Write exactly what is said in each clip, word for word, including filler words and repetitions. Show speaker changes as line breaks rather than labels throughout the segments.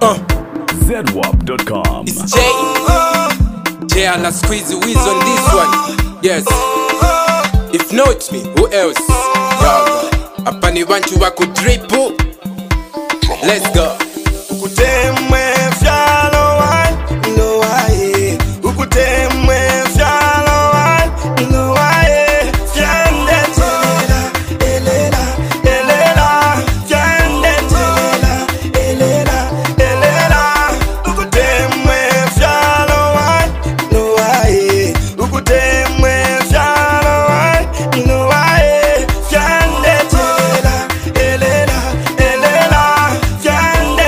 Uh. Z W A P dot com.
It's J. J and I squeeze the whiz on this one. Yes. If not me, who else? Yo. Hapa ni wanchu wako dripu. Let's go.
Ukutemwe fyalo wan, no wae. Ukutemwe fyalo wan, no wae. Fyande telela, elela, elela. Fyande telela, elela, elela. Ukutemwe fyalo wan, no wae. Ukutemwe fyalo wan, no wae. Fyande telela, elela, elela. Fyande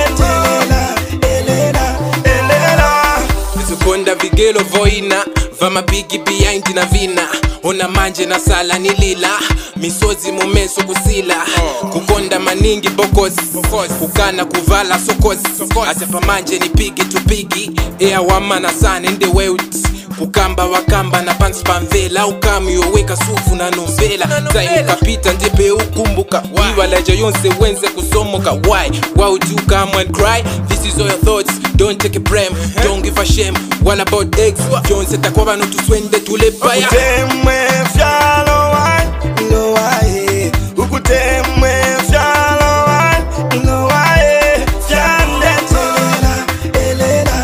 Konda vigelo voina vama bigi behind na vina ona manje na sala ni lila misozi mumeso kusila kukonda maningi bokozi kukana kuvala sokozi asepa manje ni pigi tupigi ea wamana sana in the world kukamba wakamba na pants pamvela ukami yoweka sufu na novela zai ukapita ndipe ukumbuka wiwalaja yonse wenze kusomoka why why would you come and cry this is all your thoughts don't take a blame don't give a shame what about ex yonse takwaba no tuswende tulepaya
ukutemwe fyalo wan no wae ukutemwe fyalo wan no wae fyande telela elela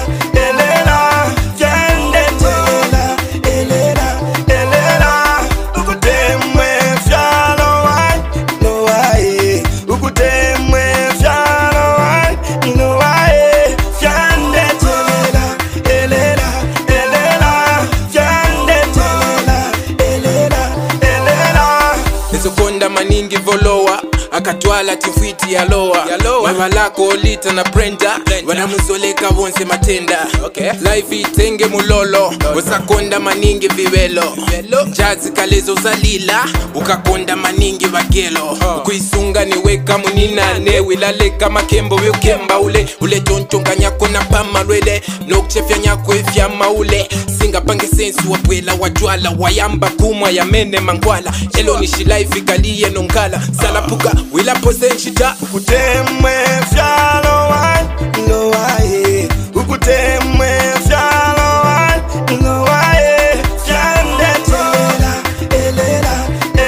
elela fyande telela elela elela ukutemwe fyalo wan no wae ukutemwe fyalo wan no wae fyande telela elela elela fyande telela elela elela
Nesokonda maningi volowa akatwala tifiti ya loa mama lako lita na Brenda wanamuzoleka wonse matenda okay. Life itenge mulolo usakonda maningi viwelo jazi kalezo zalila ukakonda maningi vagelo ukuisunga niweka munina ne wilaleka makembo wekemba ule ule tontonga nyako na pama rwele nokchefya nyako efya maule singa pange sensu wapwela wajwala wayamba kumwa ya mene mangwala elo nishi life ikaliye nongala salapuka wila posenchita
ukutemwe fyalo wan no wae ukutemwe fyalo wan no wae fyande telela elela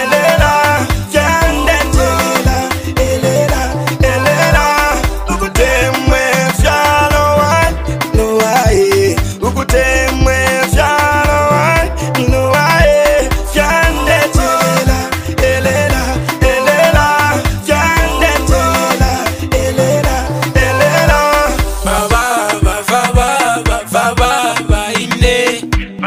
elela fyande telela elela elela ukutemwe fyalo wan no wae ukutemwe fyalo wan no wae fyande telela elela elela fyande telela elela elela
baba baba baba baba baba ine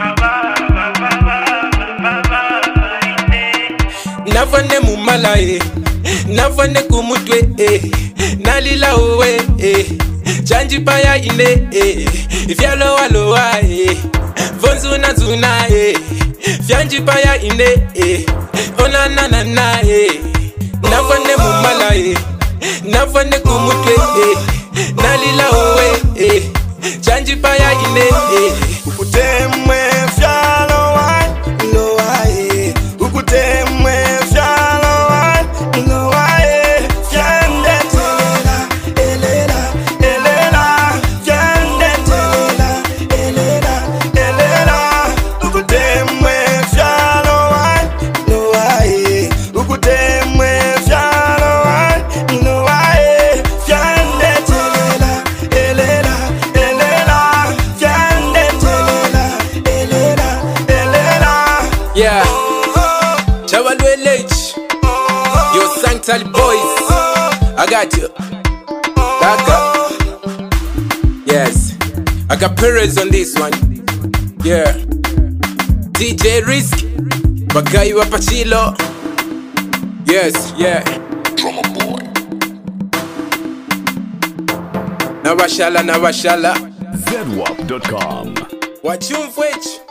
nafane mumala eh nafane kumutwe eh nalila owe eh chanji paya ine eh ifyalo walowa eh vonzuna zuna eh fyanji paya ine eh ona na na na eh nafane mumala eh nafane kumutwe eh nalila owe eh chanji paya ine eh
ukutemwe fyalo wan no wae ukutemwe fyalo wan no wae fyande telela elela elela fyande telela elela elela ukutemwe fyalo wan no wae ukutemwe fyalo wan no wae fyande telela elela elela fyande telela elela elela
yeah Chawalwelech yo Sanctal boys I got you Daka yes I got Perez on this one yeah D J Risk Bagai wa Pachilo yes yeah
Drummer Boy.
Nawashala nawashala
Z W A P dot com.
Wachumfwech